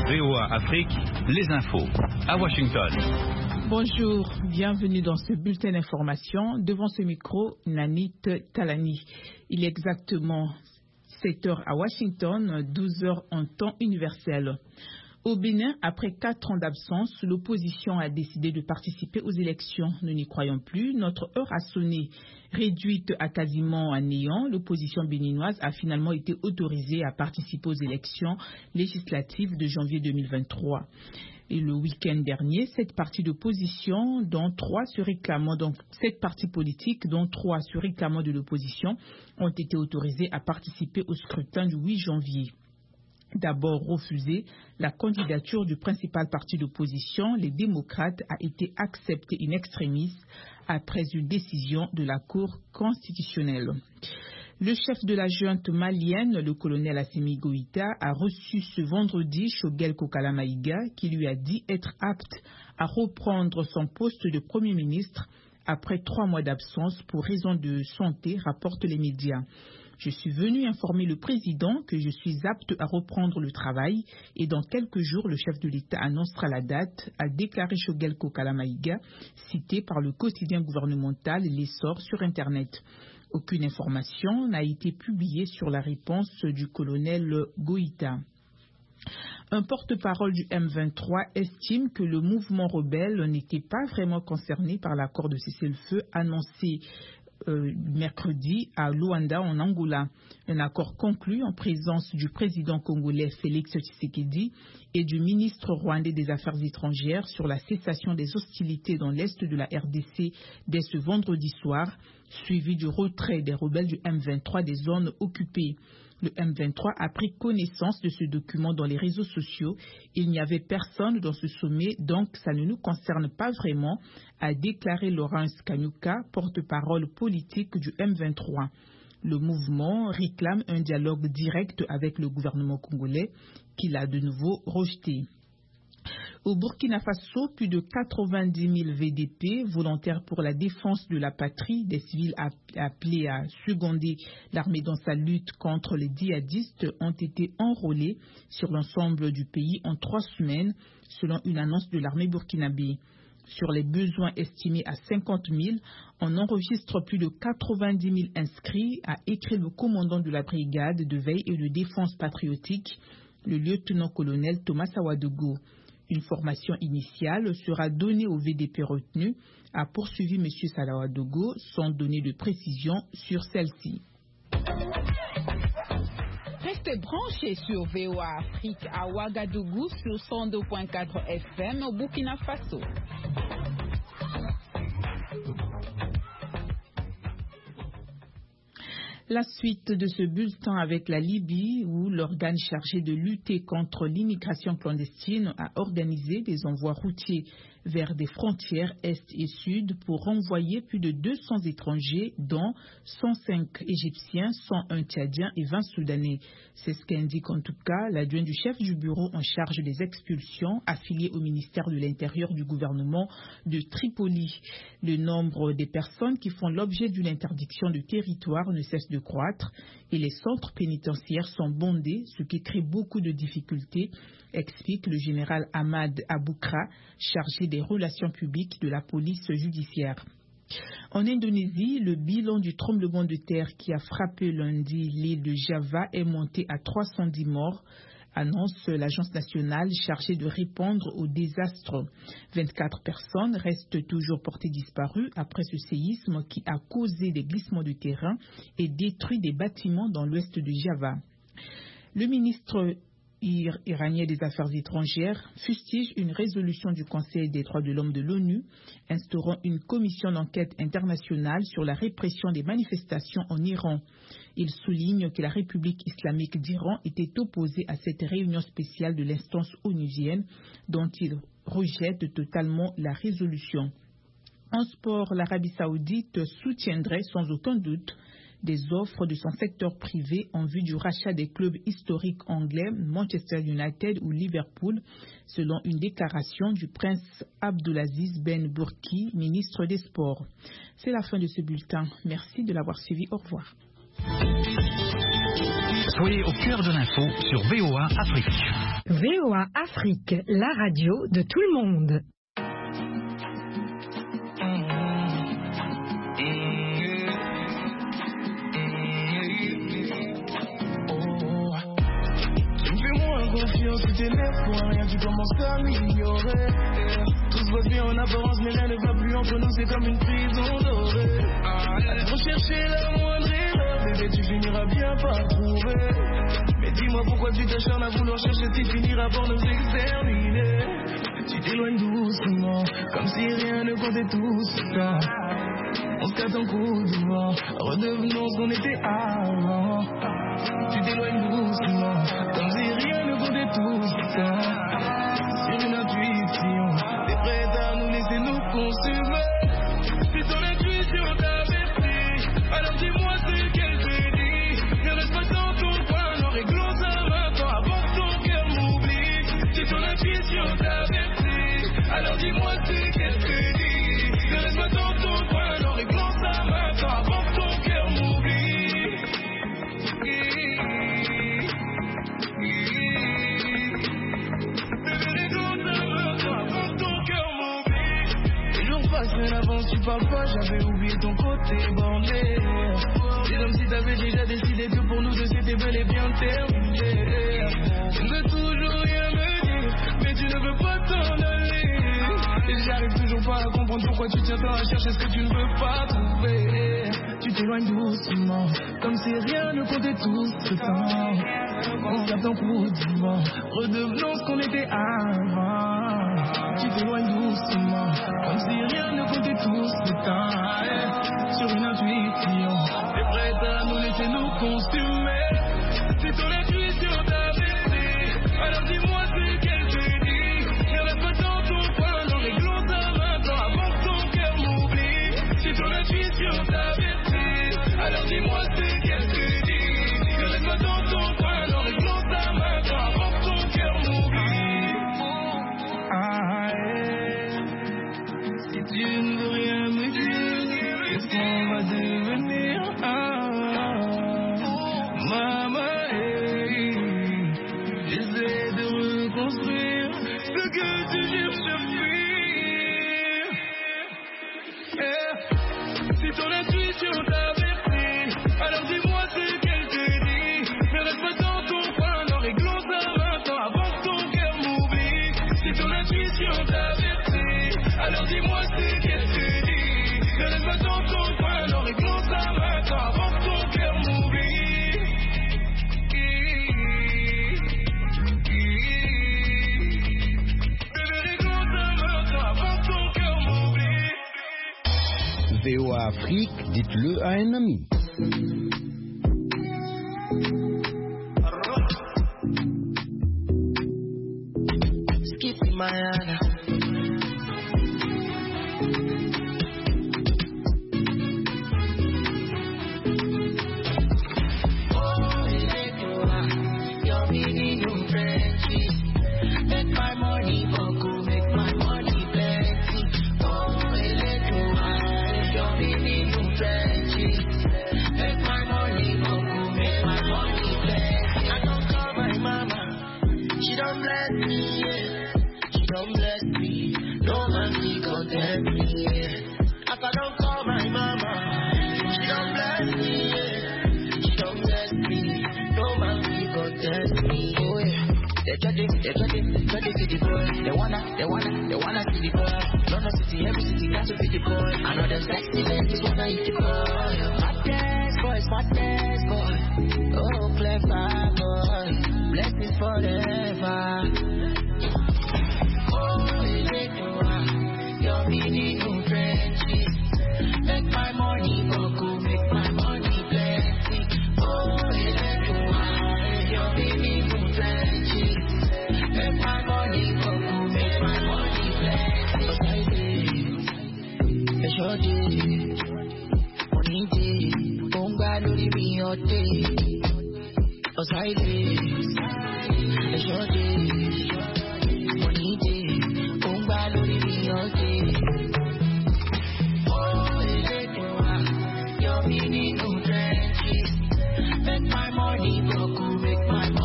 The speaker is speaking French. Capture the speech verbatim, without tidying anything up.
V O A Afrique, les infos à Washington. Bonjour, bienvenue dans ce bulletin d'information. Devant ce micro, Nanit Talani. Il est exactement sept heures à Washington, douze heures en temps universel. Au Bénin, après quatre ans d'absence, l'opposition a décidé de participer aux élections. Nous n'y croyons plus. Notre heure a sonné. Réduite à quasiment un néant, l'opposition béninoise a finalement été autorisée à participer aux élections législatives de janvier deux mille vingt-trois. Et le week-end dernier, sept partis d'opposition, dont trois se réclamant, donc sept partis politiques, dont trois se réclamant de l'opposition, ont été autorisés à participer au scrutin du huit janvier. D'abord refusée, la candidature du principal parti d'opposition, les démocrates, a été acceptée in extremis après une décision de la Cour constitutionnelle. Le chef de la junte malienne, le colonel Assimi Goïta, a reçu ce vendredi Choguel Kokala Maïga, qui lui a dit être apte à reprendre son poste de Premier ministre après trois mois d'absence pour raison de santé, rapportent les médias. Je suis venu informer le président que je suis apte à reprendre le travail et dans quelques jours, le chef de l'État annoncera la date, a déclaré Choguel Kokala Maïga, cité par le quotidien gouvernemental L'Essor sur Internet. Aucune information n'a été publiée sur la réponse du colonel Goïta. Un porte-parole du M vingt-trois estime que le mouvement rebelle n'était pas vraiment concerné par l'accord de cessez-le-feu annoncé Euh, mercredi à Luanda en Angola. Un accord conclu en présence du président congolais Félix Tshisekedi et du ministre rwandais des Affaires étrangères sur la cessation des hostilités dans l'est de la R D C dès ce vendredi soir, suivi du retrait des rebelles du M vingt-trois des zones occupées. Le M vingt-trois a pris connaissance de ce document dans les réseaux sociaux. Il n'y avait personne dans ce sommet, donc ça ne nous concerne pas vraiment, a déclaré Laurence Kanyuka, porte-parole politique du M vingt-trois. Le mouvement réclame un dialogue direct avec le gouvernement congolais qu'il a de nouveau rejeté. Au Burkina Faso, plus de quatre-vingt-dix mille V D P, volontaires pour la défense de la patrie, des civils appelés à seconder l'armée dans sa lutte contre les djihadistes, ont été enrôlés sur l'ensemble du pays en trois semaines, selon une annonce de l'armée burkinabé. Sur les besoins estimés à cinquante mille, on enregistre plus de quatre-vingt-dix mille inscrits, a écrit le commandant de la brigade de veille et de défense patriotique, le lieutenant-colonel Thomas Sawadogo. Une formation initiale sera donnée aux V D P retenus, a poursuivi M. Sawadogo, sans donner de précision sur celle-ci. Restez branchés sur V O A Afrique à Ouagadougou sur cent deux virgule quatre F M au Burkina Faso. La suite de ce bulletin avec la Libye, où l'organe chargé de lutter contre l'immigration clandestine a organisé des envois routiers vers des frontières est et sud pour renvoyer plus de deux cents étrangers, dont cent cinq Égyptiens, cent un Tchadiens et vingt Soudanais. C'est ce qu'indique en tout cas l'adjoint du chef du bureau en charge des expulsions affilié au ministère de l'Intérieur du gouvernement de Tripoli. Le nombre des personnes qui font l'objet d'une interdiction de territoire ne cesse de croître et les centres pénitentiaires sont bondés, ce qui crée beaucoup de difficultés, explique le général Ahmad Aboukra, chargé des relations publiques de la police judiciaire. En Indonésie, le bilan du tremblement de terre qui a frappé lundi l'île de Java est monté à trois cent dix morts, annonce l'agence nationale chargée de répondre aux désastres. vingt-quatre personnes restent toujours portées disparues après ce séisme qui a causé des glissements de terrain et détruit des bâtiments dans l'ouest de Java. Le ministre iranien des Affaires étrangères fustige une résolution du Conseil des droits de l'homme de l'ONU instaurant une commission d'enquête internationale sur la répression des manifestations en Iran. Il souligne que la République islamique d'Iran était opposée à cette réunion spéciale de l'instance onusienne dont il rejette totalement la résolution. En sport, l'Arabie saoudite soutiendrait sans aucun doute des offres de son secteur privé en vue du rachat des clubs historiques anglais Manchester United ou Liverpool, selon une déclaration du prince Abdulaziz Ben Burki, ministre des Sports. C'est la fin de ce bulletin. Merci de l'avoir suivi. Au revoir. Soyez au cœur de l'info sur V O A Afrique. V O A Afrique, la radio de tout le monde. Tu t'énerves pour rien, tu commences à m'ignorer. Tout se voit bien en apparence, mais rien ne va plus entre nous, c'est comme une prison dorée. À trop chercher la moindre erreur, bébé, tu finiras bien par trouver. Mais dis-moi pourquoi tu t'acharnes à vouloir chercher, tu finiras par nous exterminer. Tu t'éloignes doucement, comme si rien ne comptait tout ce temps. On se casse en coup de vent, redevenons ce qu'on était avant. Tu t'éloignes doucement, comme si rien ne comptait tout ce temps. Sur une intuition, t'es prête à nous laisser nous consumer. Si ton intuition t'avertit, alors dis-moi ce qu'elle te dit. Ne reste pas dans ton coin, non, réglons ça maintenant avant que ton cœur m'oublie. Si ton intuition t'avertit, alors dis-moi ce qu'elle te dit. Ne reste pas dans ton coin, non, réglons ça maintenant avant que ton cœur m'oublie. Avant tu parles pas, j'avais oublié ton côté borné. C'est comme si t'avais déjà décidé que pour nous deux c'était bel et bien terminé. Tu ne veux toujours rien me dire, mais tu ne veux pas t'en aller. Et j'arrive toujours pas à comprendre pourquoi tu tiens tant à chercher ce que tu ne veux pas trouver. Tu t'éloignes doucement, comme si rien ne comptait tout ce temps. On se capte en coup du vent, redevenons ce qu'on était avant. Tu t'éloignes doucement, comme si rien ne comptait tout ce temps. Sur une intuition, t'es prête à nous laisser nous consumer. Si ton intuition t'avertit, alors dis-moi ce qu'elle te dit. Ne reste pas dans ton coin, non, réglons ça maintenant avant que ton cœur m'oublie. Si ton intuition t'avertit, alors dis-moi ce qu'elle te dit. Ne reste pas dans ton coin, non, réglons ça maintenant avant que ton cœur m'oublie. Tu ne veux rien me dire, qu'est-ce qu'on va devenir? Ah, maman, hey, j'essaie de reconstruire ce que tu cherches à fuir. Yeah. Si ton intuition t'avertit, alors dis-moi ce qu'elle te dit. Ne reste pas dans ton coin, non, réglons ça maintenant avant que ton cœur m'oublie. Si ton intuition t'avertit, alors dis-moi ce qu'elle te dit. Ne reste pas dans ton coin, non, réglons ça maintenant avant que ton cœur m'oublie. Bébé, réglons ça maintenant avant que ton cœur m'oublie. V O A Afrique, dites-le à un ami. Skip Mayana. They try to, they try to, try to see the boy. They wanna, they wanna, they wanna see the boy. London city, every city got to see the boy. I know them sexy ladies wanna eat the boy. Smartest boy, smartest boy. Oh, clever boy. Blessings forever. Oh, Electra, you're meaning new friendship. Make my money go, go, make my money plenty. Oh, Electra, you're meaning new friendship. Make my money go, go, make my money plenty. Cause I did, I sure did. Money did, don't buy lori me all day. Cause I did, I sure did.